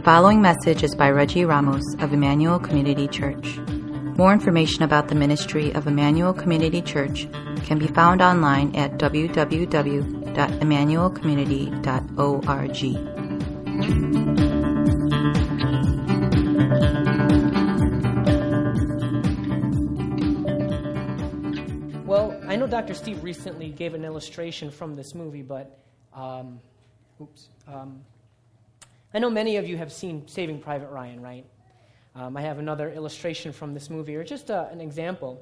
following message is by Reggie Ramos of Emmanuel Community Church. More information about the ministry of Emmanuel Community Church can be found online at www.emmanuelcommunity.org. Well, I know Dr. Steve recently gave an illustration from this movie, but I know many of you have seen Saving Private Ryan, right? I have another illustration from this movie, or just an example.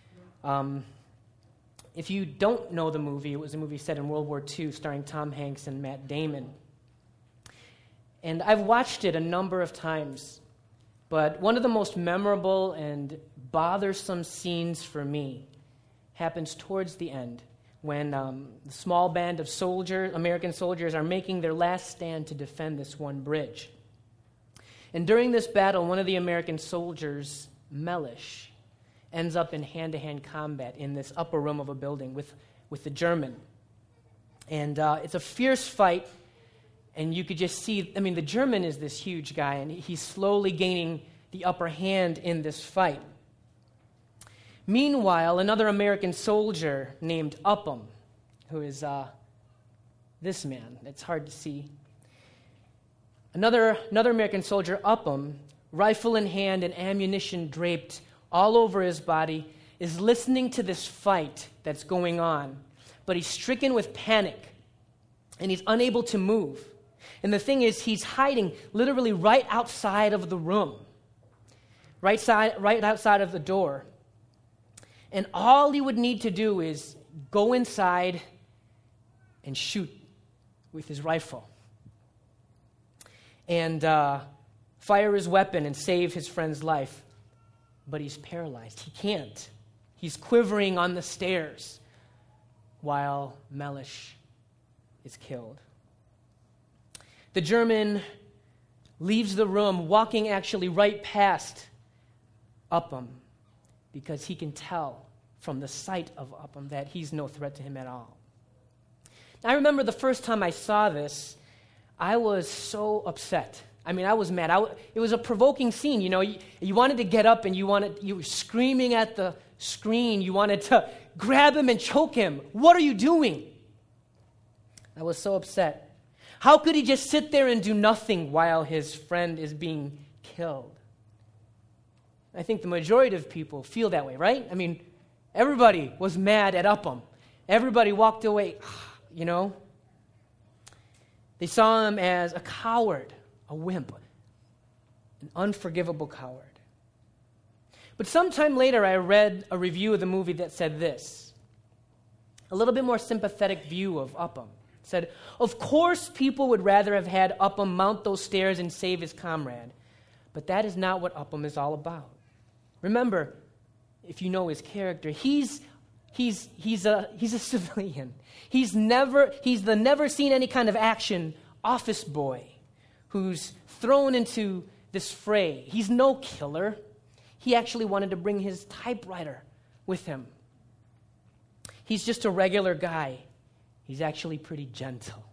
If you don't know the movie, it was a movie set in World War II starring Tom Hanks and Matt Damon. And I've watched it a number of times, but one of the most memorable and bothersome scenes for me happens towards the end, when the small band of American soldiers, are making their last stand to defend this one bridge. And during this battle, one of the American soldiers, Mellish, ends up in hand-to-hand combat in this upper room of a building with the German. And it's a fierce fight, and you could just see, the German is this huge guy, and he's slowly gaining the upper hand in this fight. Meanwhile, another American soldier named Upham, who is this man, it's hard to see. Another American soldier, Upham, rifle in hand and ammunition draped all over his body, is listening to this fight that's going on, but he's stricken with panic, and he's unable to move. And the thing is, he's hiding literally right outside of the room, right outside of the door. And all he would need to do is go inside and shoot with his rifle and fire his weapon and save his friend's life. But he's paralyzed. He can't. He's quivering on the stairs while Mellish is killed. The German leaves the room, walking actually right past Upham, because he can tell from the sight of Upham that he's no threat to him at all. I remember the first time I saw this, I was so upset. I was mad. It was a provoking scene. You wanted to get up and you were screaming at the screen. You wanted to grab him and choke him. What are you doing? I was so upset. How could he just sit there and do nothing while his friend is being killed? I think the majority of people feel that way, right? Everybody was mad at Upham. Everybody walked away, They saw him as a coward, a wimp, an unforgivable coward. But sometime later, I read a review of the movie that said this, a little bit more sympathetic view of Upham. It said, of course people would rather have had Upham mount those stairs and save his comrade, but that is not what Upham is all about. Remember, if you know his character, he's a civilian. He's the never seen any kind of action office boy who's thrown into this fray. He's no killer. He actually wanted to bring his typewriter with him. He's just a regular guy. He's actually pretty gentle.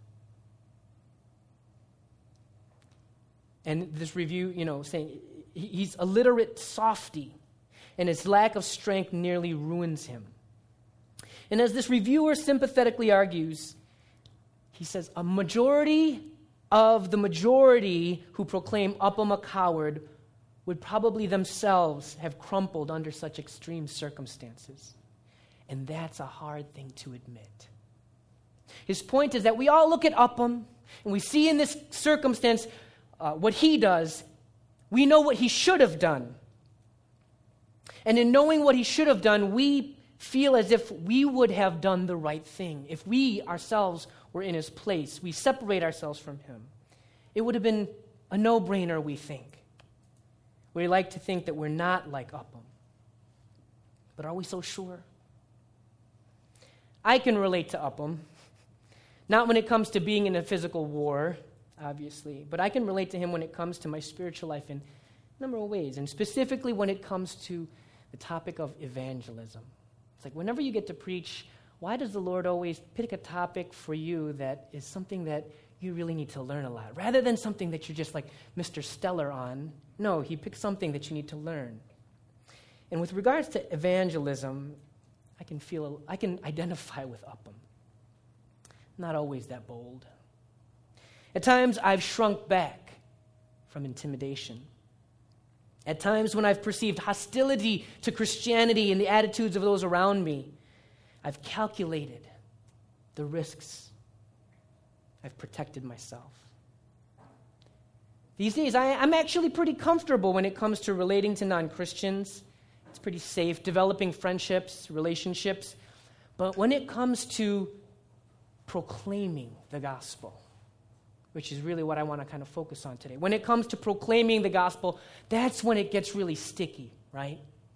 And this review, saying he's a literate softy, and his lack of strength nearly ruins him. And as this reviewer sympathetically argues, he says, a majority of the majority who proclaim Upham a coward would probably themselves have crumpled under such extreme circumstances. And that's a hard thing to admit. His point is that we all look at Upham, and we see in this circumstance what he does. We know what he should have done. And in knowing what he should have done, we feel as if we would have done the right thing. If we ourselves were in his place, we separate ourselves from him. It would have been a no-brainer, we think. We like to think that we're not like Upham. But are we so sure? I can relate to Upham. Not when it comes to being in a physical war, obviously, but I can relate to him when it comes to my spiritual life in a number of ways, and specifically when it comes to the topic of evangelism. It's like whenever you get to preach, why does the Lord always pick a topic for you that is something that you really need to learn a lot. Rather than something that you're just like Mr. Stellar on, no, he picked something that you need to learn. And with regards to evangelism, I can identify with Upham. Not always that bold. At times, I've shrunk back from intimidation. At times when I've perceived hostility to Christianity and the attitudes of those around me, I've calculated the risks. I've protected myself. These days, I'm actually pretty comfortable when it comes to relating to non-Christians. It's pretty safe, developing friendships, relationships. But when it comes to proclaiming the gospel, which is really what I want to kind of focus on today. When it comes to proclaiming the gospel, that's when it gets really sticky, right?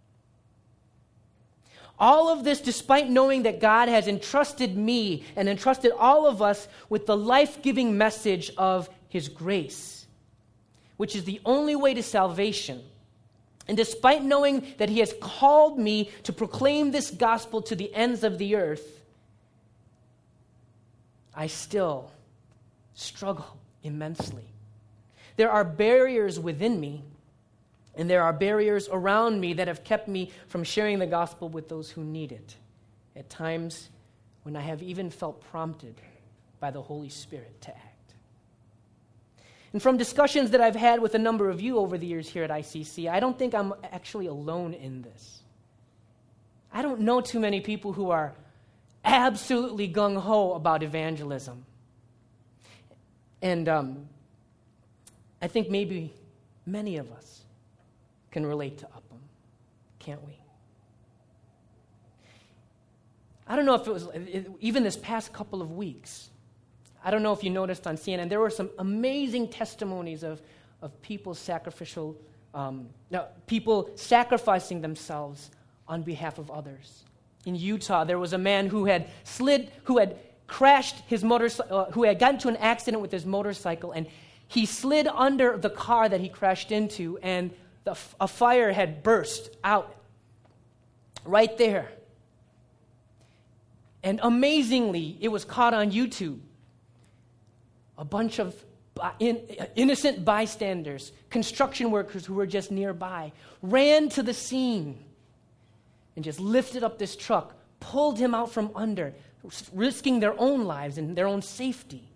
All of this despite knowing that God has entrusted me and entrusted all of us with the life-giving message of His grace, which is the only way to salvation. And despite knowing that He has called me to proclaim this gospel to the ends of the earth, I still struggle immensely. There are barriers within me, and there are barriers around me that have kept me from sharing the gospel with those who need it. At times when I have even felt prompted by the Holy Spirit to act. And from discussions that I've had with a number of you over the years here at ICC, I don't think I'm actually alone in this. I don't know too many people who are absolutely gung-ho about evangelism. And I think maybe many of us can relate to Upham, can't we? I don't know if it was, even this past couple of weeks, I don't know if you noticed on CNN, there were some amazing testimonies of people people sacrificing themselves on behalf of others. In Utah, there was a man who had crashed his motorcycle, who had gotten into an accident with his motorcycle, and he slid under the car that he crashed into, and a fire had burst out right there. And amazingly, it was caught on YouTube. A bunch of innocent bystanders, construction workers who were just nearby, ran to the scene and just lifted up this truck, pulled him out from under, risking their own lives and their own safety.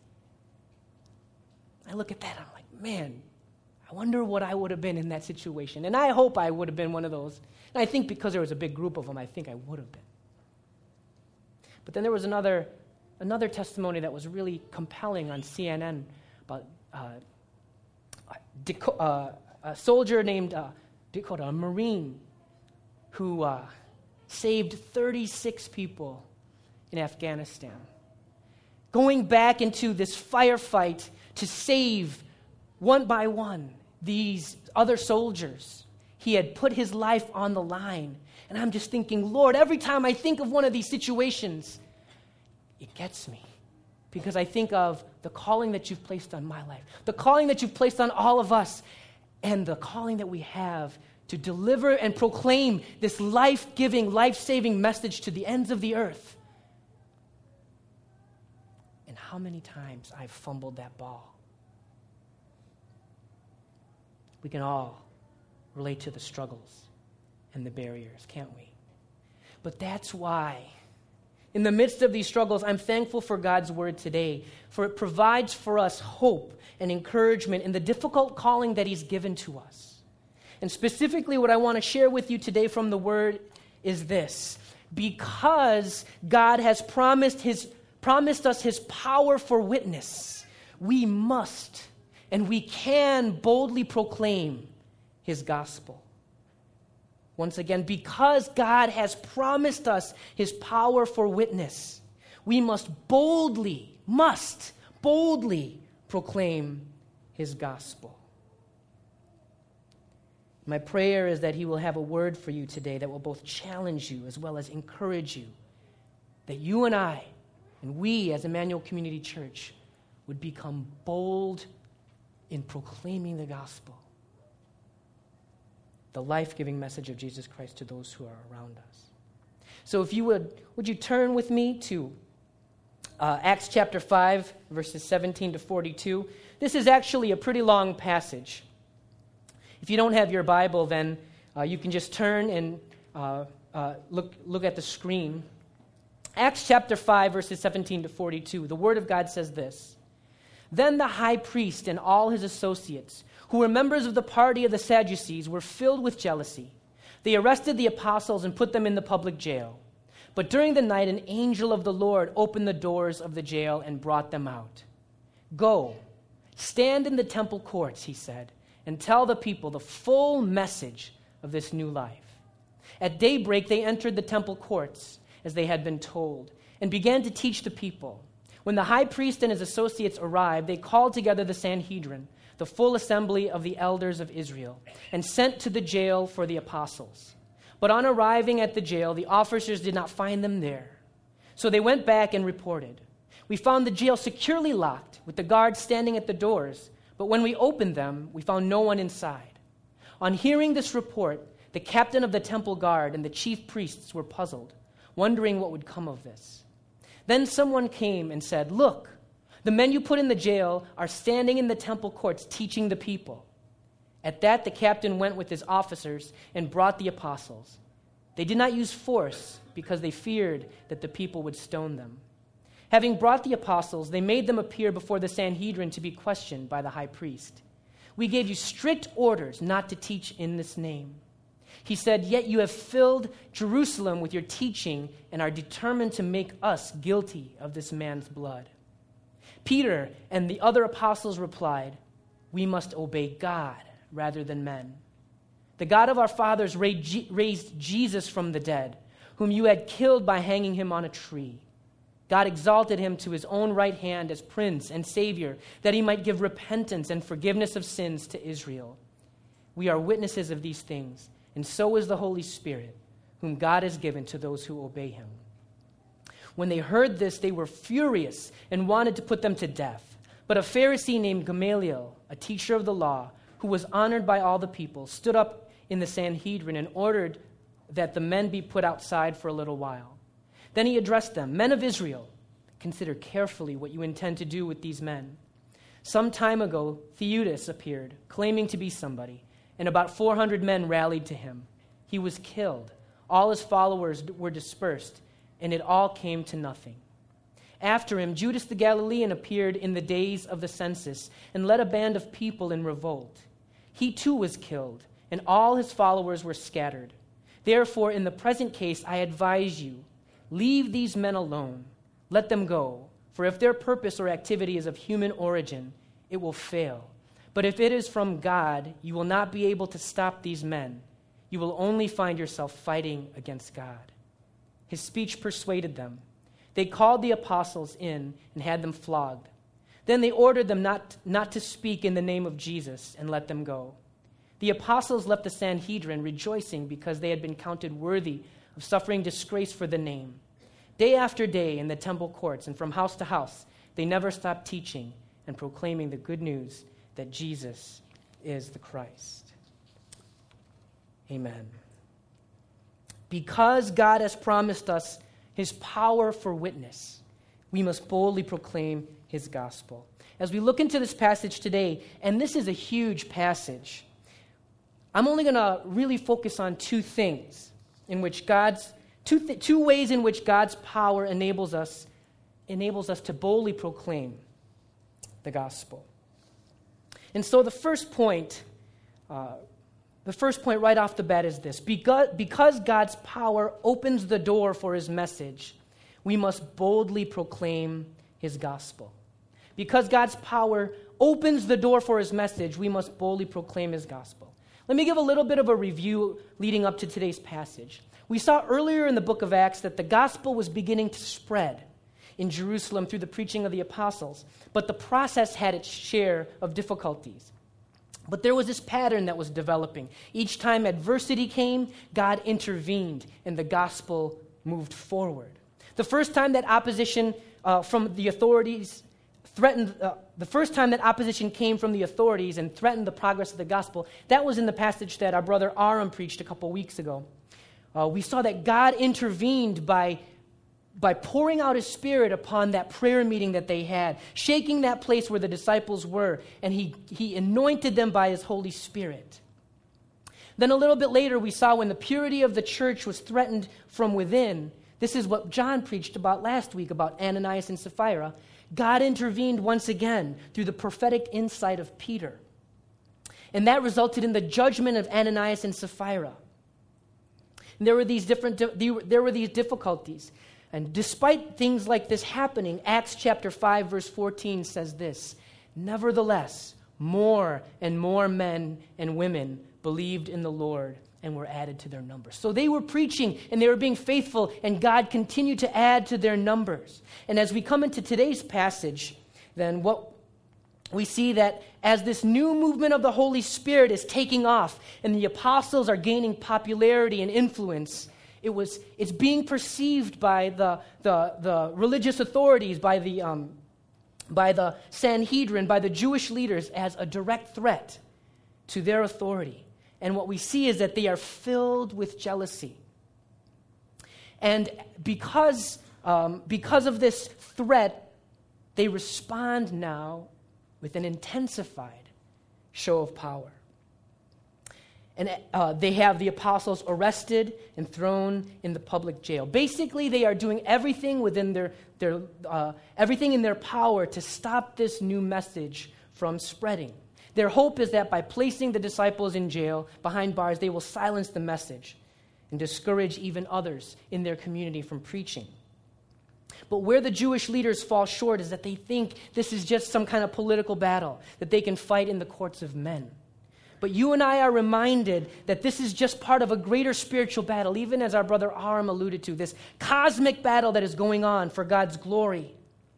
I look at that, I'm like, man, I wonder what I would have been in that situation. And I hope I would have been one of those. And I think because there was a big group of them, I think I would have been. But then there was another testimony that was really compelling on CNN about a soldier named Dakota, a Marine, who saved 36 people in Afghanistan, going back into this firefight to save one by one these other soldiers. He had put his life on the line. And I'm just thinking, Lord, every time I think of one of these situations, it gets me. Because I think of the calling that you've placed on my life, the calling that you've placed on all of us, and the calling that we have to deliver and proclaim this life-giving, life-saving message to the ends of the earth. And how many times I've fumbled that ball. We can all relate to the struggles and the barriers, can't we? But that's why, in the midst of these struggles, I'm thankful for God's word today, for it provides for us hope and encouragement in the difficult calling that He's given to us. And specifically, what I want to share with you today from the word is this: because God has promised us His power for witness, we must and we can boldly proclaim His gospel. Once again, because God has promised us His power for witness, we must boldly proclaim His gospel. My prayer is that He will have a word for you today that will both challenge you as well as encourage you, that you and I, and we as Emmanuel Community Church, would become bold in proclaiming the gospel, the life-giving message of Jesus Christ to those who are around us. So if you would you turn with me to Acts chapter 5, verses 17 to 42. This is actually a pretty long passage. If you don't have your Bible, then you can just turn and look at the screen. Acts chapter 5, verses 17 to 42. The Word of God says this: Then the high priest and all his associates, who were members of the party of the Sadducees, were filled with jealousy. They arrested the apostles and put them in the public jail. But during the night, an angel of the Lord opened the doors of the jail and brought them out. Go, stand in the temple courts, he said, and tell the people the full message of this new life. At daybreak, they entered the temple courts, as they had been told, and began to teach the people. When the high priest and his associates arrived, they called together the Sanhedrin, the full assembly of the elders of Israel, and sent to the jail for the apostles. But on arriving at the jail, the officers did not find them there. So they went back and reported, "We found the jail securely locked, with the guards standing at the doors, but when we opened them, we found no one inside." On hearing this report, the captain of the temple guard and the chief priests were puzzled, wondering what would come of this. Then someone came and said, "Look, the men you put in the jail are standing in the temple courts teaching the people." At that, the captain went with his officers and brought the apostles. They did not use force because they feared that the people would stone them. Having brought the apostles, they made them appear before the Sanhedrin to be questioned by the high priest. "We gave you strict orders not to teach in this name," he said, "yet you have filled Jerusalem with your teaching and are determined to make us guilty of this man's blood." Peter and the other apostles replied, "We must obey God rather than men. The God of our fathers raised Jesus from the dead, whom you had killed by hanging him on a tree. God exalted him to his own right hand as Prince and Savior, that he might give repentance and forgiveness of sins to Israel. We are witnesses of these things, and so is the Holy Spirit, whom God has given to those who obey him." When they heard this, they were furious and wanted to put them to death. But a Pharisee named Gamaliel, a teacher of the law, who was honored by all the people, stood up in the Sanhedrin and ordered that the men be put outside for a little while. Then he addressed them, "Men of Israel, consider carefully what you intend to do with these men. Some time ago, Theudas appeared, claiming to be somebody, and about 400 men rallied to him. He was killed. All his followers were dispersed, and it all came to nothing. After him, Judas the Galilean appeared in the days of the census and led a band of people in revolt. He too was killed, and all his followers were scattered. Therefore, in the present case, I advise you, leave these men alone. Let them go, for if their purpose or activity is of human origin, it will fail. But if it is from God, you will not be able to stop these men. You will only find yourself fighting against God." His speech persuaded them. They called the apostles in and had them flogged. Then they ordered them not to speak in the name of Jesus and let them go. The apostles left the Sanhedrin rejoicing because they had been counted worthy of suffering disgrace for the name. Day after day in the temple courts and from house to house, they never stopped teaching and proclaiming the good news that Jesus is the Christ. Amen. Because God has promised us his power for witness, we must boldly proclaim his gospel. As we look into this passage today, and this is a huge passage, I'm only going to really focus on two things in which two ways in which God's power enables us to boldly proclaim the gospel. And so the first point right off the bat is this: because God's power opens the door for his message, we must boldly proclaim his gospel. Because God's power opens the door for his message, we must boldly proclaim his gospel. Let me give a little bit of a review leading up to today's passage. We saw earlier in the book of Acts that the gospel was beginning to spread in Jerusalem through the preaching of the apostles, but the process had its share of difficulties. But there was this pattern that was developing. Each time adversity came, God intervened and the gospel moved forward. The first time that opposition from the authorities came from the authorities and threatened the progress of the gospel, that was in the passage that our brother Aram preached a couple weeks ago. We saw that God intervened by by pouring out his Spirit upon that prayer meeting that they had, shaking that place where the disciples were, and he anointed them by his Holy Spirit. Then a little bit later, we saw when the purity of the church was threatened from within. This is what John preached about last week, about Ananias and Sapphira. God intervened once again through the prophetic insight of Peter. And that resulted in the judgment of Ananias and Sapphira. And there were these difficulties. And despite things like this happening, Acts chapter 5, verse 14 says this, "Nevertheless, more and more men and women believed in the Lord and were added to their numbers." So they were preaching and they were being faithful, and God continued to add to their numbers. And as we come into today's passage, then what we see that as this new movement of the Holy Spirit is taking off and the apostles are gaining popularity and influence, it's being perceived by the religious authorities, by the Sanhedrin, by the Jewish leaders as a direct threat to their authority. And what we see is that they are filled with jealousy. And because of this threat, they respond now with an intensified show of power. And they have the apostles arrested and thrown in the public jail. Basically, they are doing everything within everything in their power to stop this new message from spreading. Their hope is that by placing the disciples in jail behind bars, they will silence the message and discourage even others in their community from preaching. But where the Jewish leaders fall short is that they think this is just some kind of political battle that they can fight in the courts of men. But you and I are reminded that this is just part of a greater spiritual battle, even as our brother Aram alluded to, this cosmic battle that is going on for God's glory.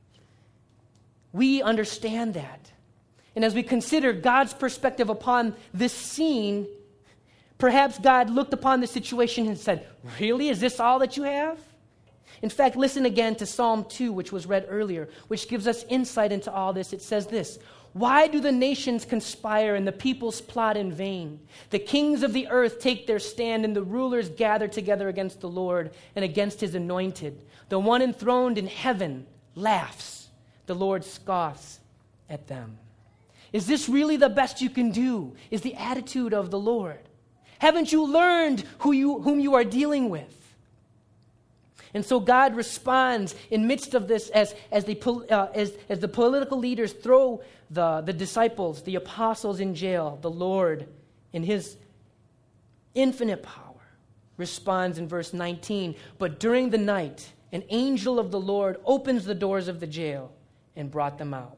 We understand that. And as we consider God's perspective upon this scene, perhaps God looked upon the situation and said, "Really? Is this all that you have?" In fact, listen again to Psalm 2, which was read earlier, which gives us insight into all this. It says this, "Why do the nations conspire and the peoples plot in vain? The kings of the earth take their stand and the rulers gather together against the Lord and against his anointed. The one enthroned in heaven laughs. The Lord scoffs at them." Is this really the best you can do? Is the attitude of the Lord. Haven't you learned whom you are dealing with? And so God responds in midst of this as the political leaders throw the disciples, the apostles in jail. The Lord, in his infinite power, responds in verse 19, "But during the night, an angel of the Lord opens the doors of the jail and brought them out."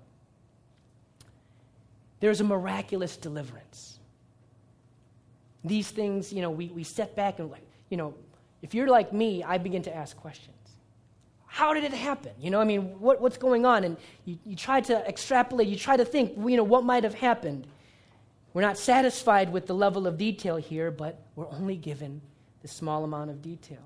There's a miraculous deliverance. These things, we step back and if you're like me, I begin to ask questions. How did it happen? What's going on? And you try to extrapolate, you try to think, what might have happened. We're not satisfied with the level of detail here, but we're only given this small amount of detail.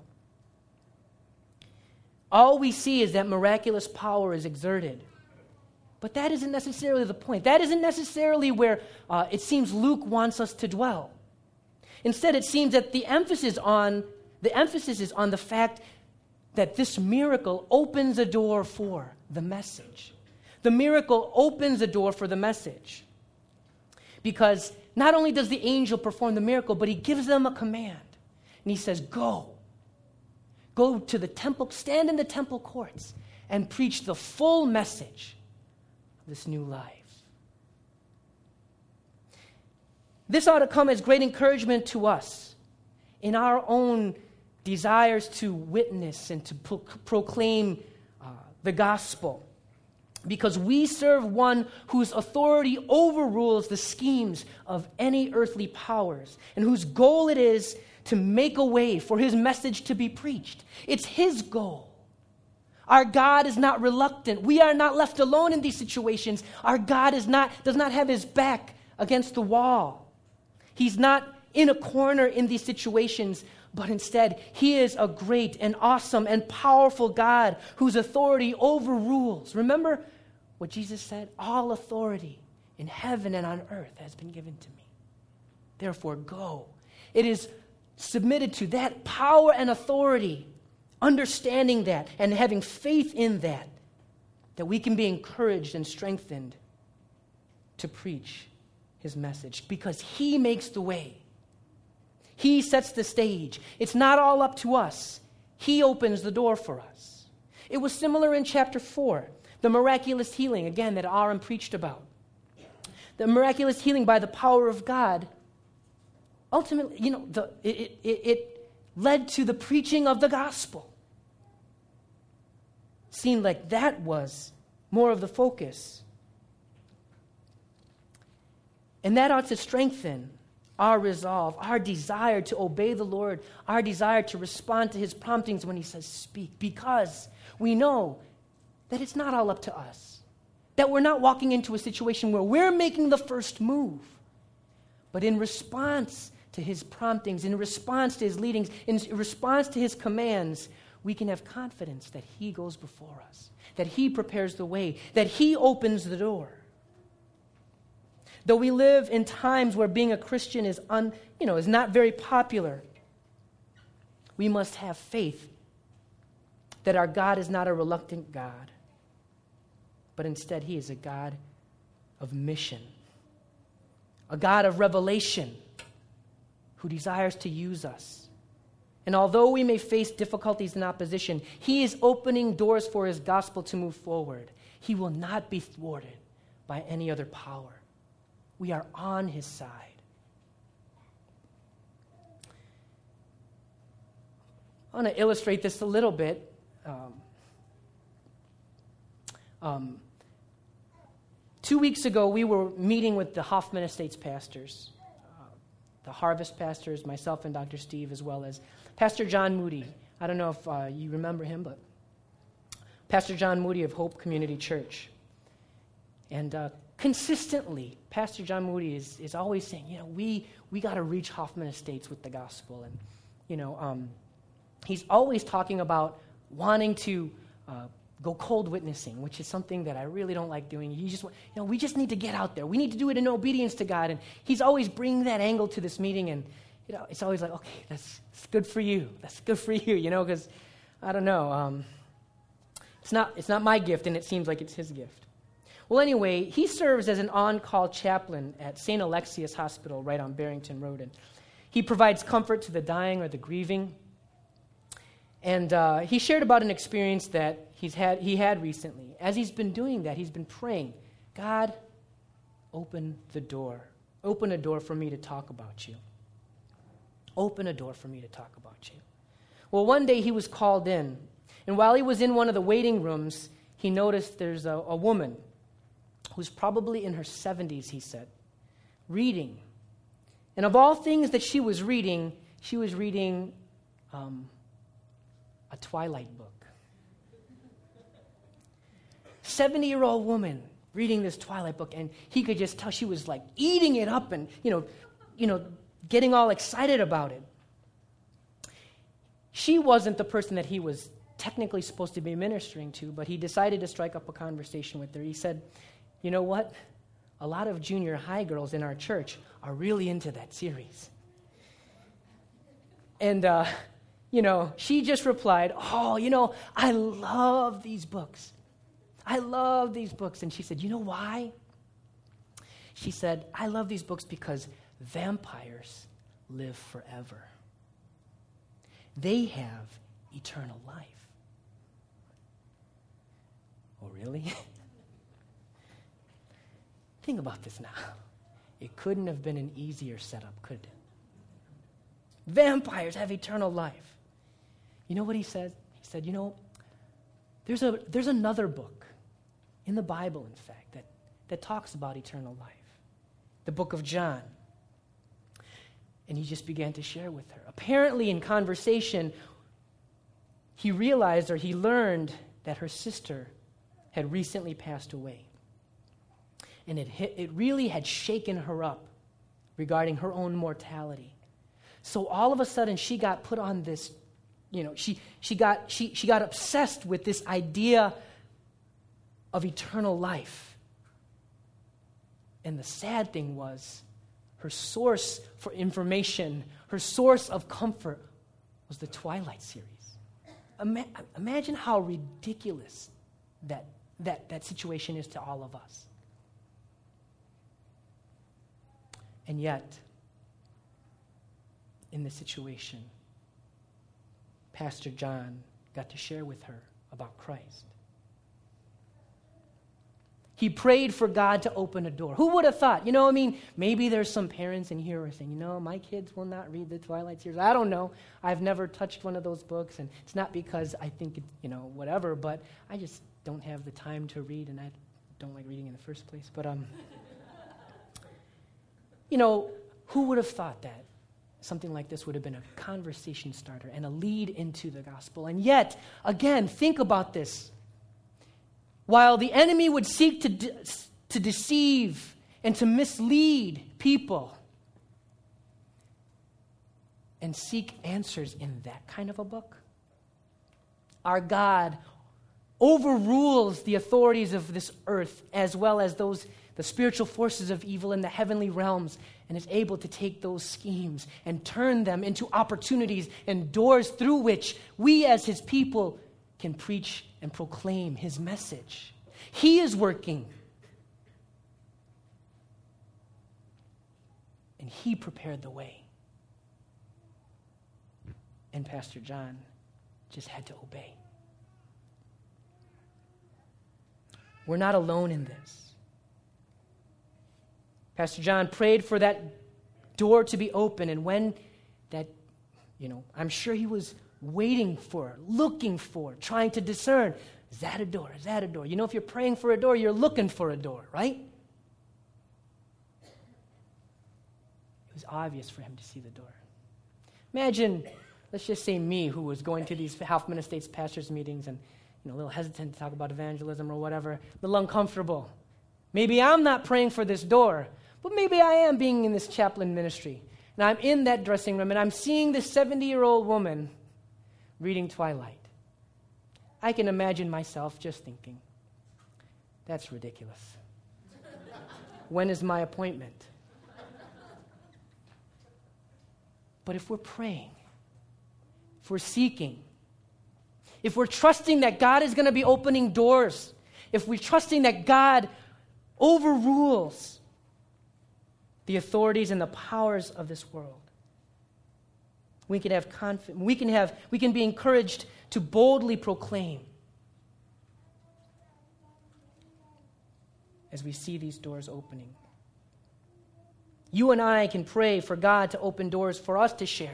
All we see is that miraculous power is exerted. But that isn't necessarily the point. That isn't necessarily where it seems Luke wants us to dwell. Instead, it seems that the emphasis is on the fact that this miracle opens a door for the message. The miracle opens a door for the message. Because not only does the angel perform the miracle, but he gives them a command. And he says, Go to the temple, stand in the temple courts, and preach the full message of this new life. This ought to come as great encouragement to us in our own desires to witness and to proclaim the gospel. Because we serve one whose authority overrules the schemes of any earthly powers and whose goal it is to make a way for his message to be preached. It's his goal. Our God is not reluctant. We are not left alone in these situations. Our God does not have his back against the wall. He's not in a corner in these situations, but instead, he is a great and awesome and powerful God whose authority overrules. Remember what Jesus said? All authority in heaven and on earth has been given to me. Therefore, go. It is submitted to that power and authority understanding that and having faith in that we can be encouraged and strengthened to preach his message, because he makes the way. He sets the stage. It's not all up to us. He opens the door for us. It was similar in chapter 4, the miraculous healing, again, that Aaron preached about. The miraculous healing by the power of God, ultimately, it led to the preaching of the gospel. Seemed like that was more of the focus. And that ought to strengthen our resolve, our desire to obey the Lord, our desire to respond to his promptings when he says speak, because we know that it's not all up to us, that we're not walking into a situation where we're making the first move, but in response to his promptings, in response to his leadings, in response to his commands, we can have confidence that he goes before us, that he prepares the way, that he opens the door. Though we live in times where being a Christian is not very popular, we must have faith that our God is not a reluctant God, but instead he is a God of mission, a God of revelation who desires to use us. And although we may face difficulties and opposition, he is opening doors for his gospel to move forward. He will not be thwarted by any other power. We are on his side. I want to illustrate this a little bit. 2 weeks ago, we were meeting with the Hoffman Estates pastors, the Harvest pastors, myself and Dr. Steve, as well as Pastor John Moody. I don't know if you remember him, but Pastor John Moody of Hope Community Church. And consistently, Pastor John Moody is always saying, we got to reach Hoffman Estates with the gospel. And, he's always talking about wanting to go cold witnessing, which is something that I really don't like doing. We just need to get out there. We need to do it in obedience to God. And he's always bringing that angle to this meeting. And, it's always like, okay, that's good for you. That's good for you, because, I don't know, it's not my gift, and it seems like it's his gift. Well, anyway, he serves as an on-call chaplain at St. Alexius Hospital right on Barrington Road. And he provides comfort to the dying or the grieving. And he shared about an experience that he had recently. As he's been doing that, he's been praying, God, open the door. Open a door for me to talk about you. Open a door for me to talk about you. Well, one day he was called in. And while he was in one of the waiting rooms, he noticed there's a woman who's probably in her 70s, he said, reading. And of all things that she was reading a Twilight book. 70-year-old woman reading this Twilight book, and he could just tell she was like eating it up and, getting all excited about it. She wasn't the person that he was technically supposed to be ministering to, but he decided to strike up a conversation with her. He said, you know what? A lot of junior high girls in our church are really into that series. And, she just replied, I love these books. I love these books. And she said, you know why? She said, I love these books because vampires live forever. They have eternal life. Oh, really? Think about this now. It couldn't have been an easier setup, could it? Vampires have eternal life. You know what he said? He said, there's another book in the Bible, in fact, that talks about eternal life. The book of John. And he just began to share with her. Apparently, in conversation, he realized or he learned that her sister had recently passed away. And it really had shaken her up regarding her own mortality. So all of a sudden, she got put on this, she got obsessed with this idea of eternal life. And the sad thing was, her source for information, her source of comfort was the Twilight series. imagine how ridiculous that situation is to all of us. And yet, in this situation, Pastor John got to share with her about Christ. He prayed for God to open a door. Who would have thought? Maybe there's some parents in here who are saying, my kids will not read the Twilight series. I don't know. I've never touched one of those books, and it's not because I think, whatever, but I just don't have the time to read, and I don't like reading in the first place. But, who would have thought that something like this would have been a conversation starter and a lead into the gospel? And yet, again, think about this. While the enemy would seek to deceive and to mislead people and seek answers in that kind of a book, our God overrules the authorities of this earth as well as the spiritual forces of evil in the heavenly realms, and is able to take those schemes and turn them into opportunities and doors through which we as his people can preach and proclaim his message. He is working. And he prepared the way. And Pastor John just had to obey. We're not alone in this. Pastor John prayed for that door to be open, and when that, I'm sure he was waiting for, looking for, trying to discern, is that a door? Is that a door? If you're praying for a door, you're looking for a door, right? It was obvious for him to see the door. Imagine, let's just say me, who was going to these Half Minute Estates pastors' meetings and a little hesitant to talk about evangelism or whatever, a little uncomfortable. Maybe I'm not praying for this door, but maybe I am being in this chaplain ministry. And I'm in that dressing room, and I'm seeing this 70-year-old woman reading Twilight. I can imagine myself just thinking, that's ridiculous. When is my appointment? But if we're praying, if we're seeking, if we're trusting that God is going to be opening doors, if we're trusting that God overrules the authorities and the powers of this world, we can have confidence. We can be encouraged to boldly proclaim as we see these doors opening. You and I can pray for God to open doors for us to share.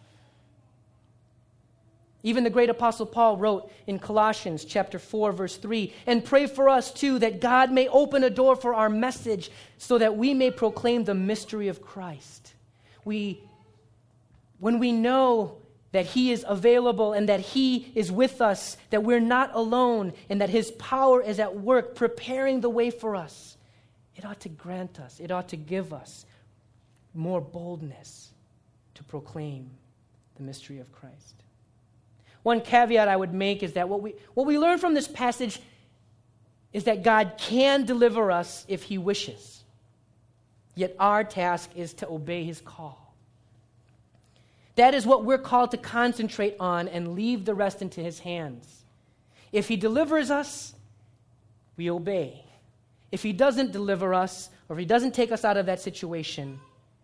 Even the great Apostle Paul wrote in Colossians chapter 4, verse 3, and pray for us too, that God may open a door for our message so that we may proclaim the mystery of Christ. When we know that he is available and that he is with us, that we're not alone, and that his power is at work preparing the way for us, it ought to grant us, it ought to give us more boldness to proclaim the mystery of Christ. One caveat I would make is that what we learn from this passage is that God can deliver us if he wishes. Yet our task is to obey his call. That is what we're called to concentrate on and leave the rest into his hands. If he delivers us, we obey. If he doesn't deliver us, or if he doesn't take us out of that situation,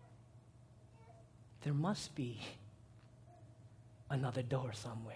there must be another door somewhere.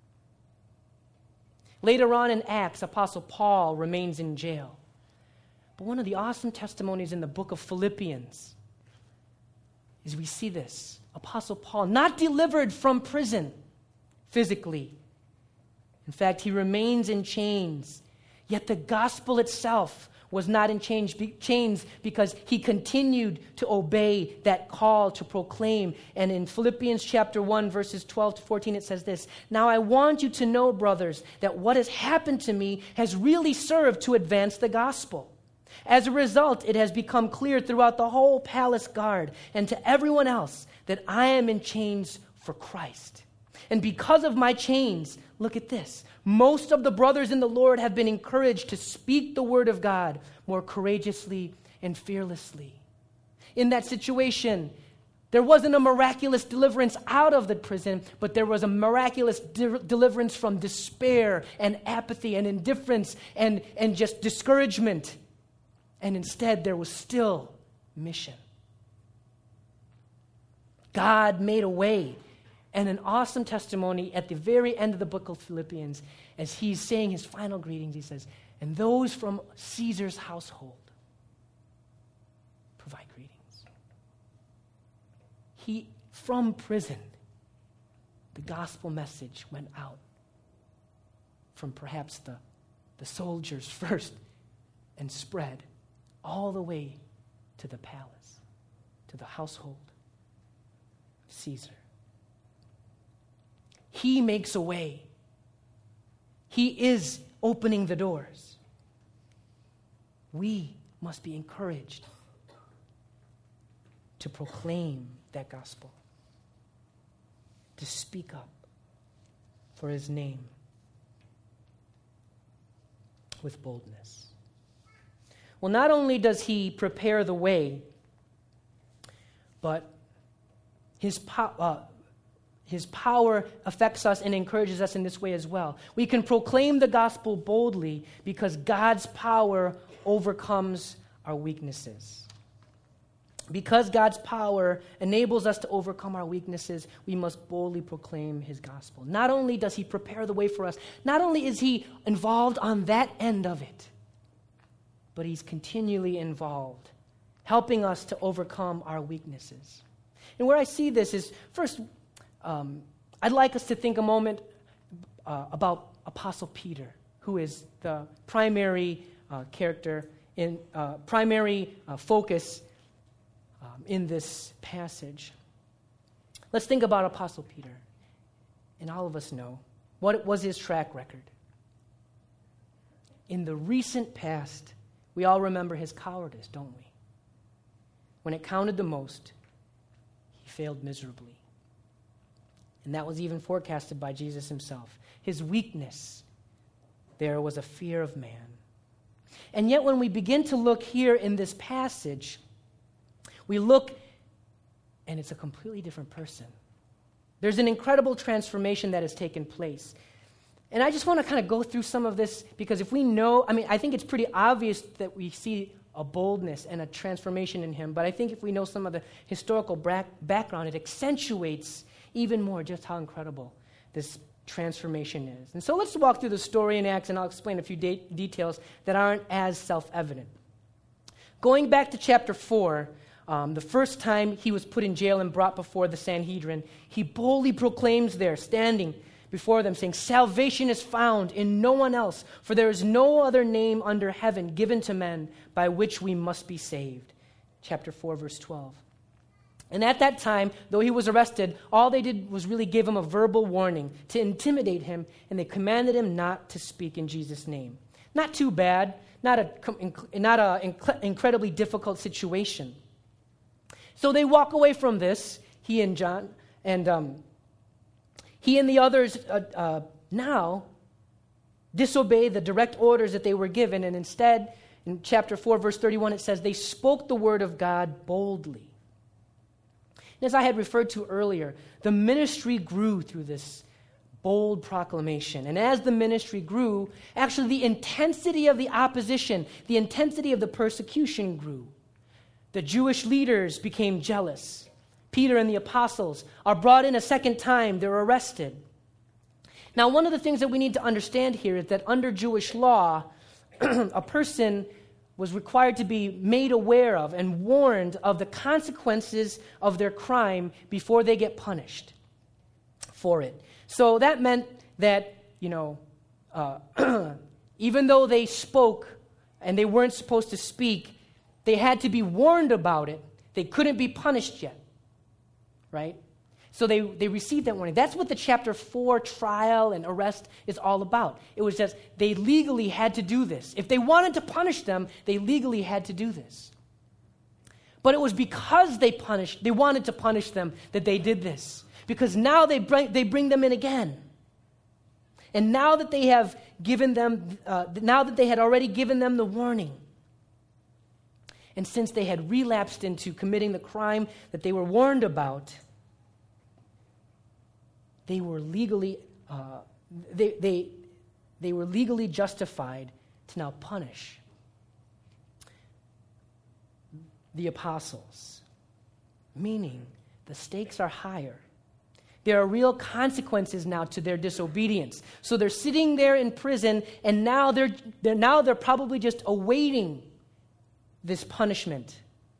Later on in Acts, Apostle Paul remains in jail. But one of the awesome testimonies in the book of Philippians is we see this. Apostle Paul, not delivered from prison physically. In fact, he remains in chains. Yet the gospel itself was not in chains because he continued to obey that call to proclaim. And in Philippians chapter 1, verses 12 to 14, it says this, now I want you to know, brothers, that what has happened to me has really served to advance the gospel. As a result, it has become clear throughout the whole palace guard and to everyone else that I am in chains for Christ. And because of my chains, look at this, most of the brothers in the Lord have been encouraged to speak the word of God more courageously and fearlessly. In that situation, There wasn't a miraculous deliverance out of the prison, but there was a miraculous deliverance from despair and apathy and indifference and just discouragement. And instead, there was still mission. God made a way. And an awesome testimony at the very end of the book of Philippians, as he's saying his final greetings, he says, "And those from Caesar's household provide greetings." From prison, the gospel message went out from perhaps the soldiers first and spread all the way to the palace, to the household of Caesar. He makes a way. He is opening the doors. We must be encouraged to proclaim that gospel, to speak up for his name with boldness. Well, not only does he prepare the way, but his power affects us and encourages us in this way as well. We can proclaim the gospel boldly because God's power overcomes our weaknesses. Because God's power enables us to overcome our weaknesses, we must boldly proclaim his gospel. Not only does he prepare the way for us, not only is he involved on that end of it, but he's continually involved, helping us to overcome our weaknesses. And where I see this is, first, I'd like us to think a moment about Apostle Peter, who is the primary character, primary focus in this passage. Let's think about Apostle Peter. And all of us know what was his track record. In the recent past, we all remember his cowardice, don't we? When it counted the most, he failed miserably. And that was even forecasted by Jesus himself. His weakness there was a fear of man. And yet when we begin to look here in this passage, we look, and it's a completely different person. There's an incredible transformation that has taken place. And I just want to kind of go through some of this, because if we know, I think it's pretty obvious that we see a boldness and a transformation in him, but I think if we know some of the historical background, it accentuates even more just how incredible this transformation is. And so let's walk through the story in Acts, and I'll explain a few details that aren't as self-evident. Going back to chapter 4, the first time he was put in jail and brought before the Sanhedrin, he boldly proclaims there, standing before them, saying, "Salvation is found in no one else, for there is no other name under heaven given to men by which we must be saved." Chapter 4, verse 12. And at that time, though he was arrested, all they did was really give him a verbal warning to intimidate him, and they commanded him not to speak in Jesus' name. Not too bad, not an incredibly difficult situation. So they walk away from this, he and John, and he and the others now disobey the direct orders that they were given, and instead, in chapter 4, verse 31, it says, they spoke the word of God boldly. And as I had referred to earlier, the ministry grew through this bold proclamation. And as the ministry grew, actually the intensity of the opposition, the intensity of the persecution grew. The Jewish leaders became jealous. Peter and the apostles are brought in a second time. They're arrested. Now, one of the things that we need to understand here is that under Jewish law, a person was required to be made aware of and warned of the consequences of their crime before they get punished for it. So that meant that, even though they spoke and they weren't supposed to speak, they had to be warned about it. They couldn't be punished yet, right? So they received that warning. That's what the chapter 4 trial and arrest is all about. It was just they legally had to do this. If they wanted to punish them, they legally had to do this. But it was because they wanted to punish them that they did this. Because now they bring them in again. And now that they have given them, now that they had already given them the warning, And since they had relapsed into committing the crime that they were warned about, they were legally they were legally justified to now punish the apostles, meaning the stakes are higher. There are real consequences now to their disobedience. So they're sitting there in prison, and now they're probably just awaiting this punishment,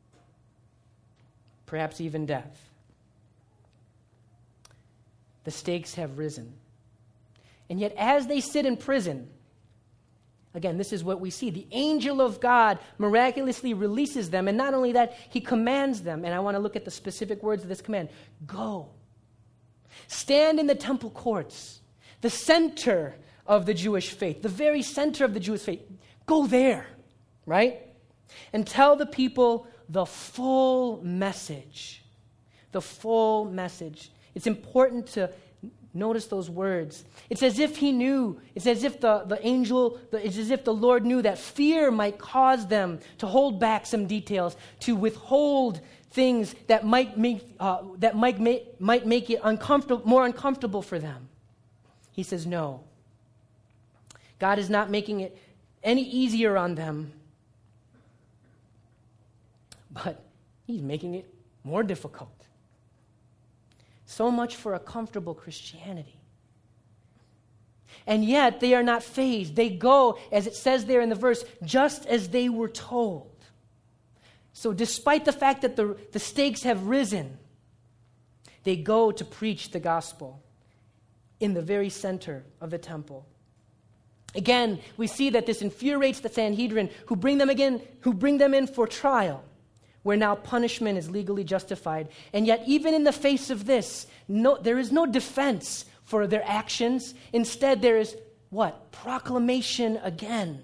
perhaps even death. The stakes have risen. And yet, as they sit in prison, again, this is what we see. The angel of God miraculously releases them, and not only that, he commands them, and I want to look at the specific words of this command. Go. Stand in the temple courts, the center of the Jewish faith, the very center of the Jewish faith. Go there, right? And tell the people the full message. The full message. It's important to notice those words. It's as if he knew. It's as if it's as if the Lord knew that fear might cause them to hold back some details, to withhold things that might make it more uncomfortable for them. He says, no. God is not making it any easier on them, but he's making it more difficult. So much for a comfortable Christianity. And yet, they are not fazed. They go, as it says there in the verse, just as they were told. So despite the fact that the stakes have risen, they go to preach the gospel in the very center of the temple. Again, we see that this infuriates the Sanhedrin, who bring them in for trial, where now punishment is legally justified. And yet, even in the face of this, there is no defense for their actions. Instead, there is what? Proclamation again.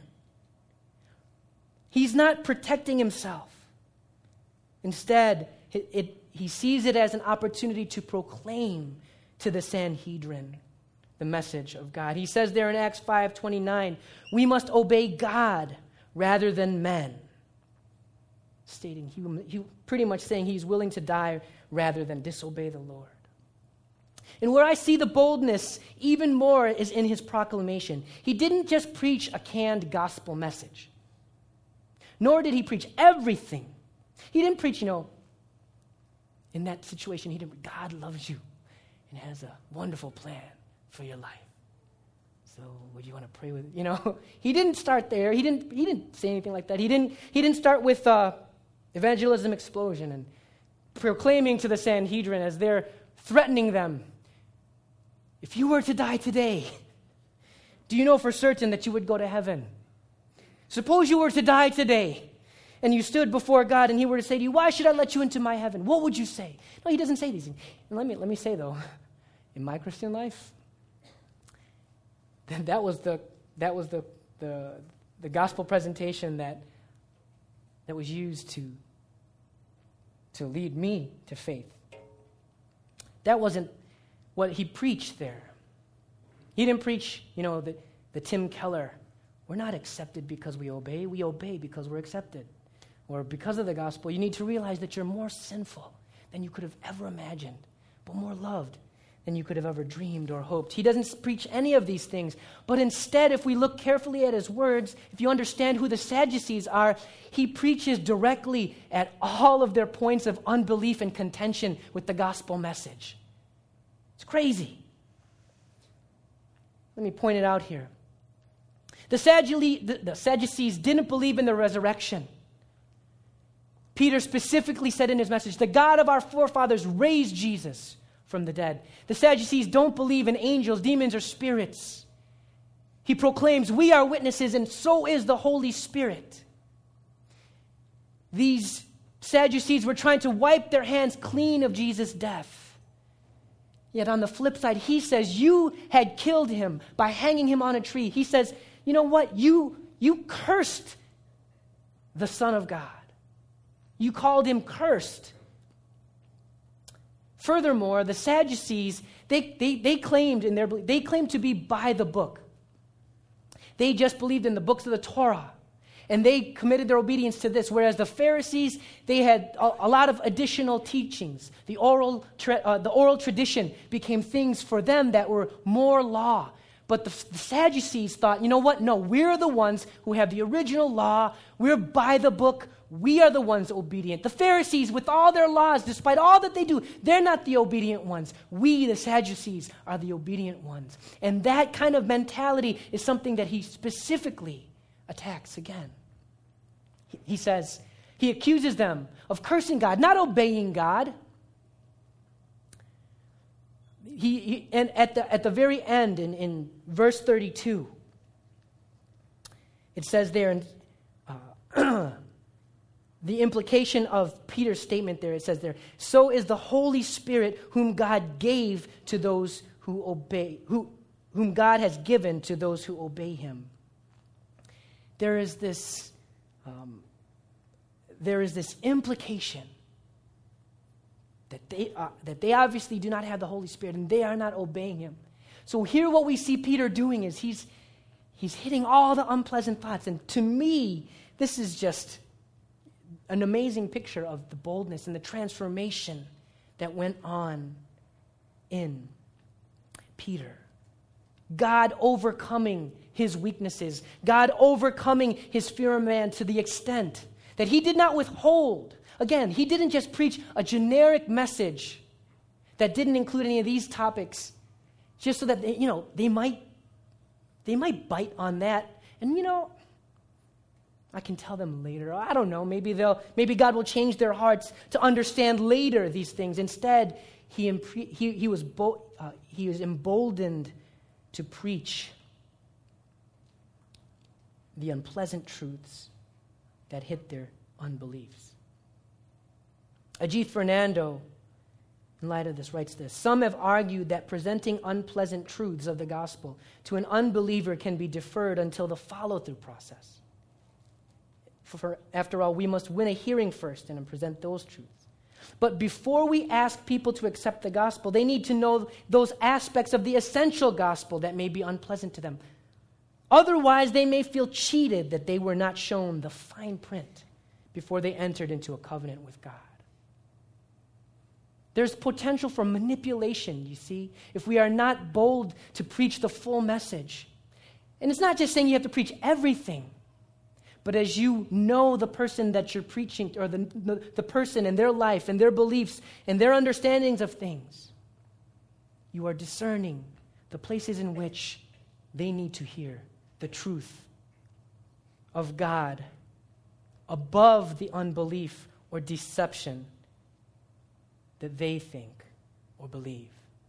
He's not protecting himself. Instead, he sees it as an opportunity to proclaim to the Sanhedrin the message of God. He says there in Acts 5:29, we must obey God rather than men. Stating, he pretty much saying he's willing to die rather than disobey the Lord. And where I see the boldness even more is in his proclamation. He didn't just preach a canned gospel message, nor did he preach everything. He didn't preach, in that situation, God loves you and has a wonderful plan for your life. So would you want to pray with, He didn't start there. He didn't say anything like that. He didn't start with evangelism explosion and proclaiming to the Sanhedrin as they're threatening them. If you were to die today, do you know for certain that you would go to heaven? Suppose you were to die today and you stood before God and he were to say to you, why should I let you into my heaven? What would you say? No, he doesn't say these things. And let me say though, in my Christian life, then that was the gospel presentation that was used to lead me to faith. That wasn't what he preached there. He didn't preach, the Tim Keller, we're not accepted because we obey because we're accepted. Or because of the gospel, you need to realize that you're more sinful than you could have ever imagined, but more loved than you could have ever dreamed or hoped. He doesn't preach any of these things, but instead, if we look carefully at his words, if you understand who the Sadducees are, he preaches directly at all of their points of unbelief and contention with the gospel message. It's crazy. Let me point it out here. The Sadducees didn't believe in the resurrection. Peter specifically said in his message, the God of our forefathers raised Jesus from the dead. The Sadducees don't believe in angels, demons, or spirits. He proclaims, we are witnesses, and so is the Holy Spirit. These Sadducees were trying to wipe their hands clean of Jesus' death. Yet on the flip side, he says, you had killed him by hanging him on a tree. He says, you know what? You cursed the Son of God. You called him cursed. Furthermore, the Sadducees, they claimed to be by the book. They just believed in the books of the Torah. And they committed their obedience to this, whereas the Pharisees, they had a lot of additional teachings. The oral tradition became things for them that were more law. But the Sadducees thought, you know what? No, we're the ones who have the original law. We're by the book. We are the ones obedient. The Pharisees, with all their laws, despite all that they do, they're not the obedient ones. We, the Sadducees, are the obedient ones. And that kind of mentality is something that he specifically attacks again. He says, he accuses them of cursing God, not obeying God. And at the very end, in verse 32, it says there, in the implication of Peter's statement there, it says there, so is the Holy Spirit whom God gave to those who obey, whom God has given to those who obey him. There is this implication that they obviously do not have the Holy Spirit and they are not obeying him. So here what we see Peter doing is he's hitting all the unpleasant thoughts. And to me, this is just an amazing picture of the boldness and the transformation that went on in Peter. God overcoming his weaknesses. God overcoming his fear of man to the extent that he did not withhold. Again, he didn't just preach a generic message that didn't include any of these topics just so that they might bite on that. And I can tell them later. I don't know. Maybe God will change their hearts to understand later these things. Instead, he was emboldened to preach the unpleasant truths that hit their unbeliefs. Ajit Fernando, in light of this, writes this: some have argued that presenting unpleasant truths of the gospel to an unbeliever can be deferred until the follow-through process. After all, we must win a hearing first and present those truths. But before we ask people to accept the gospel, they need to know those aspects of the essential gospel that may be unpleasant to them. Otherwise, they may feel cheated that they were not shown the fine print before they entered into a covenant with God. There's potential for manipulation, you see, if we are not bold to preach the full message. And it's not just saying you have to preach everything, but as you know the person that you're preaching, or the person and their life and their beliefs and their understandings of things, you are discerning the places in which they need to hear the truth of God above the unbelief or deception that they think or believe.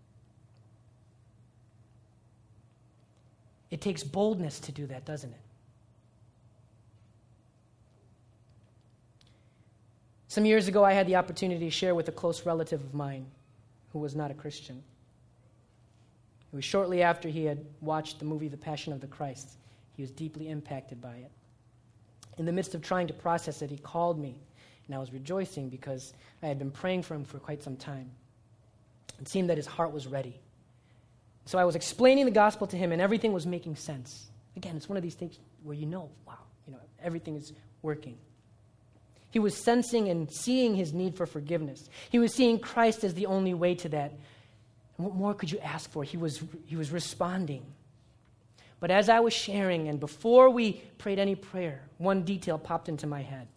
It takes boldness to do that, doesn't it? Some years ago, I had the opportunity to share with a close relative of mine who was not a Christian. It was shortly after he had watched the movie The Passion of the Christ. He was deeply impacted by it. In the midst of trying to process it, he called me, and I was rejoicing because I had been praying for him for quite some time. It seemed that his heart was ready. So I was explaining the gospel to him, and everything was making sense. Again, it's one of these things where wow, everything is working. He was sensing and seeing his need for forgiveness. He was seeing Christ as the only way to that. And what more could you ask for? He was responding. But as I was sharing, and before we prayed any prayer, one detail popped into my head.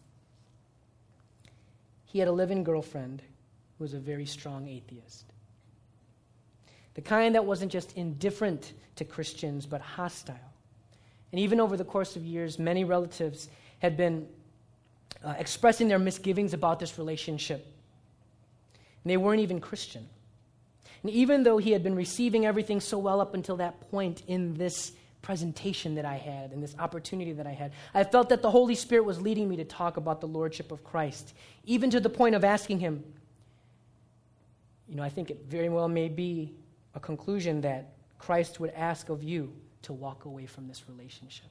He had a live-in girlfriend who was a very strong atheist. The kind that wasn't just indifferent to Christians, but hostile. And even over the course of years, many relatives had been expressing their misgivings about this relationship. And they weren't even Christian. And even though he had been receiving everything so well up until that point in this presentation that I had, and this opportunity that I had, I felt that the Holy Spirit was leading me to talk about the Lordship of Christ, even to the point of asking him, I think it very well may be a conclusion that Christ would ask of you to walk away from this relationship.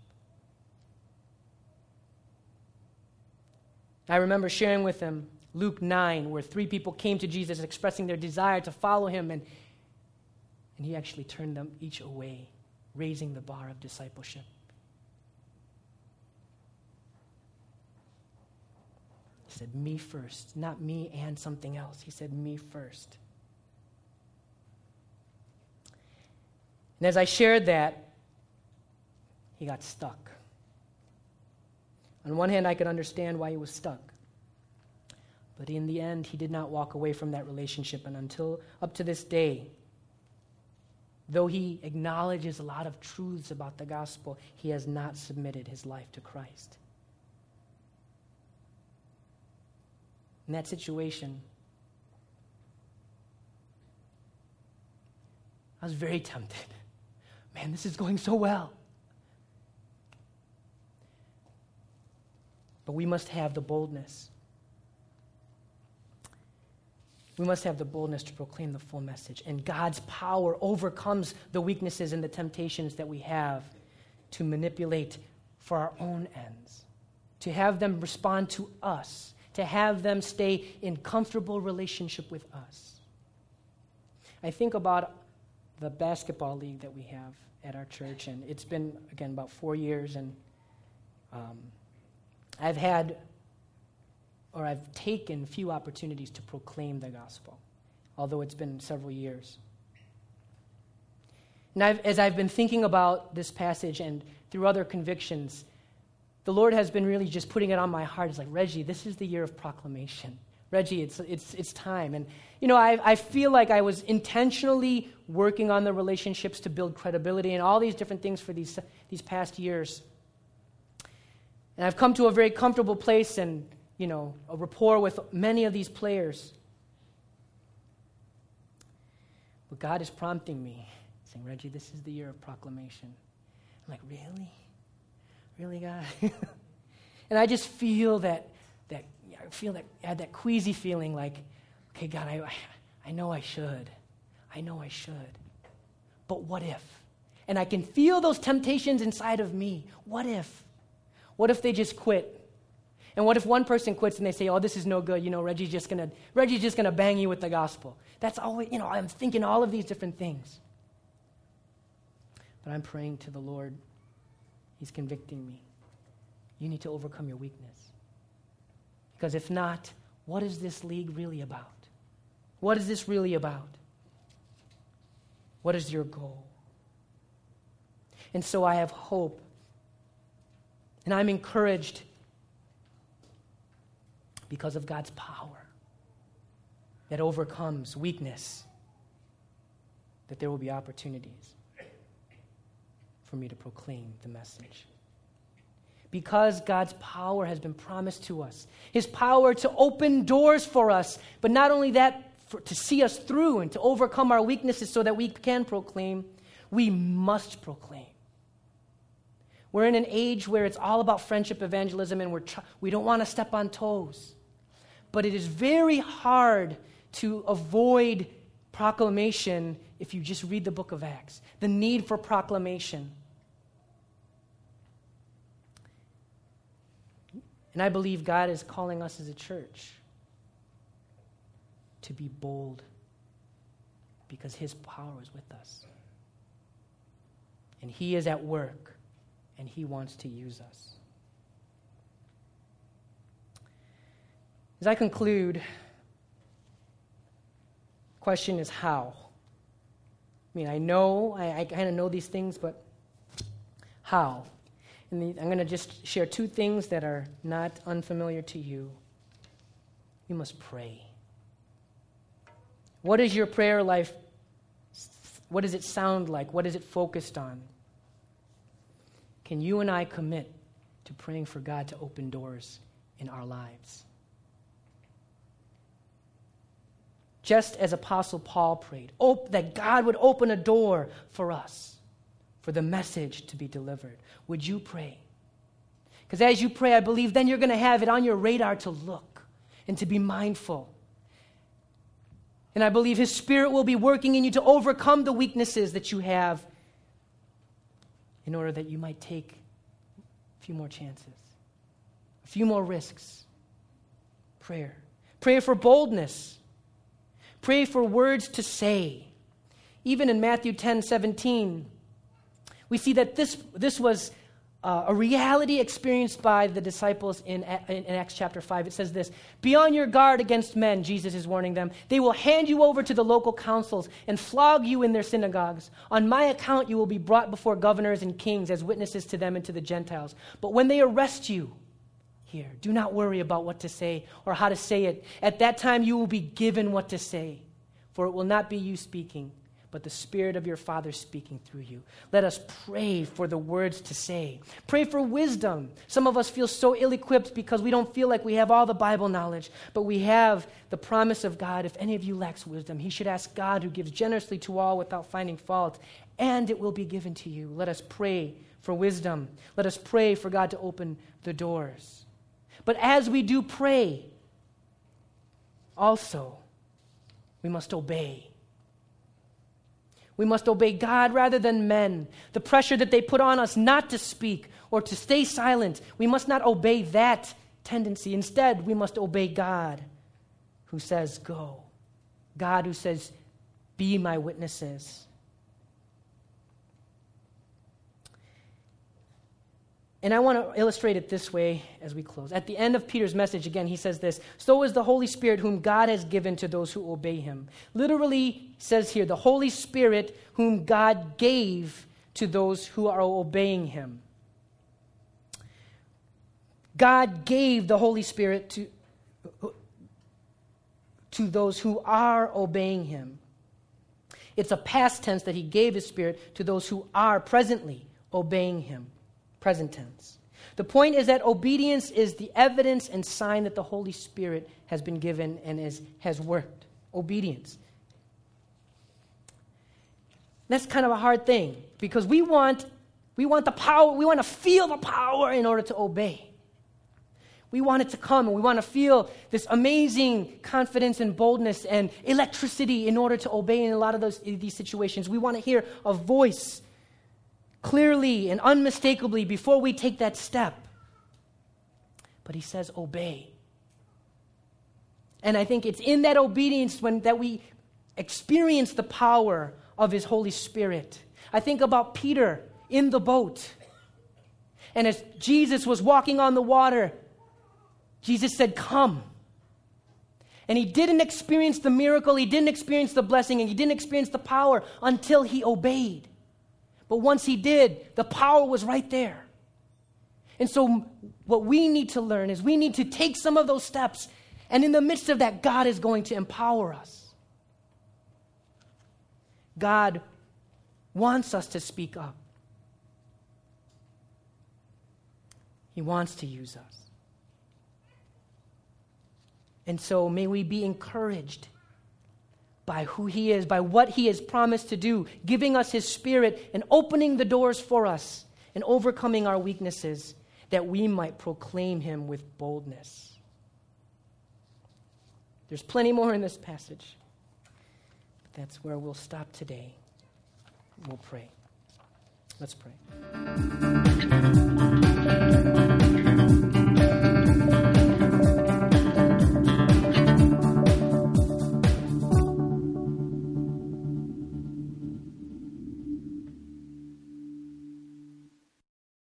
I remember sharing with him Luke 9, where 3 people came to Jesus expressing their desire to follow him, and he actually turned them each away, raising the bar of discipleship. He said, me first, not me and something else. He said, me first. And as I shared that, he got stuck. On one hand, I could understand why he was stuck. But in the end, he did not walk away from that relationship. And until up to this day, though he acknowledges a lot of truths about the gospel, he has not submitted his life to Christ. In that situation, I was very tempted. Man, this is going so well. But we must have the boldness. We must have the boldness to proclaim the full message. And God's power overcomes the weaknesses and the temptations that we have to manipulate for our own ends, to have them respond to us, to have them stay in comfortable relationship with us. I think about the basketball league that we have at our church, and it's been, again, about 4 years, and I've taken few opportunities to proclaim the gospel, although it's been several years. And as I've been thinking about this passage and through other convictions, the Lord has been really just putting it on my heart. It's like, Reggie, this is the year of proclamation. Reggie, it's time. And, I feel like I was intentionally working on the relationships to build credibility and all these different things for these past years. And I've come to a very comfortable place and, a rapport with many of these players. But God is prompting me, saying, Reggie, this is the year of proclamation. I'm like, really? Really, God? And I just feel I had that queasy feeling like, okay, God, I know I should. I know I should. But what if? And I can feel those temptations inside of me. What if? What if they just quit? And what if one person quits and they say, oh, this is no good, Reggie's just gonna bang you with the gospel. That's always, I'm thinking all of these different things. But I'm praying to the Lord. He's convicting me. You need to overcome your weakness. Because if not, what is this league really about? What is this really about? What is your goal? And so I have hope. And I'm encouraged because of God's power that overcomes weakness, that there will be opportunities for me to proclaim the message. Because God's power has been promised to us, his power to open doors for us, but not only that, to see us through and to overcome our weaknesses so that we can proclaim, we must proclaim. We're in an age where it's all about friendship evangelism, and we don't want to step on toes. But it is very hard to avoid proclamation if you just read the book of Acts. The need for proclamation. And I believe God is calling us as a church to be bold because his power is with us. And he is at work, and he wants to use us. As I conclude, the question is how? I kind of know these things, but how? And I'm going to just share two things that are not unfamiliar to you. You must pray. What is your prayer life? What does it sound like? What is it focused on? Can you and I commit to praying for God to open doors in our lives? Just as Apostle Paul prayed, that God would open a door for us, for the message to be delivered. Would you pray? Because as you pray, I believe then you're going to have it on your radar to look and to be mindful. And I believe his Spirit will be working in you to overcome the weaknesses that you have in order that you might take a few more chances, a few more risks. Prayer. Pray for boldness. Pray for words to say. Even in Matthew 10:17, we see that this was a reality experienced by the disciples in Acts chapter 5. It says this: "Be on your guard against men," Jesus is warning them. "They will hand you over to the local councils and flog you in their synagogues. On my account you will be brought before governors and kings as witnesses to them and to the Gentiles. But when they arrest you," here, "do not worry about what to say or how to say it. At that time you will be given what to say, for it will not be you speaking, but the Spirit of your Father speaking through you." Let us pray for the words to say. Pray for wisdom. Some of us feel so ill-equipped because we don't feel like we have all the Bible knowledge, but we have the promise of God. If any of you lacks wisdom, he should ask God, who gives generously to all without finding fault, and it will be given to you. Let us pray for wisdom. Let us pray for God to open the doors. But as we do pray, also, we must obey. We must obey God rather than men. The pressure that they put on us not to speak or to stay silent, we must not obey that tendency. Instead, we must obey God, who says, "Go." God who says, "Be my witnesses." And I want to illustrate it this way as we close. At the end of Peter's message, again, he says this: "So is the Holy Spirit whom God has given to those who obey him." Literally says here, the Holy Spirit whom God gave to those who are obeying him. God gave the Holy Spirit to those who are obeying him. It's a past tense that he gave his Spirit to those who are presently obeying him. Present tense. The point is that obedience is the evidence and sign that the Holy Spirit has been given and has worked. Obedience. That's kind of a hard thing because we want the power, we want to feel the power in order to obey. We want it to come and we want to feel this amazing confidence and boldness and electricity in order to obey in a lot of these situations. We want to hear a voice clearly and unmistakably before we take that step. But he says, obey. And I think it's in that obedience that we experience the power of his Holy Spirit. I think about Peter in the boat. And as Jesus was walking on the water, Jesus said, "Come." And he didn't experience the miracle, he didn't experience the blessing, and he didn't experience the power until he obeyed. But once he did, the power was right there. And so what we need to learn is we need to take some of those steps, and in the midst of that, God is going to empower us. God wants us to speak up. He wants to use us. And so may we be encouraged by who he is, by what he has promised to do, giving us his Spirit and opening the doors for us and overcoming our weaknesses that we might proclaim him with boldness. There's plenty more in this passage, but that's where we'll stop today. We'll pray. Let's pray.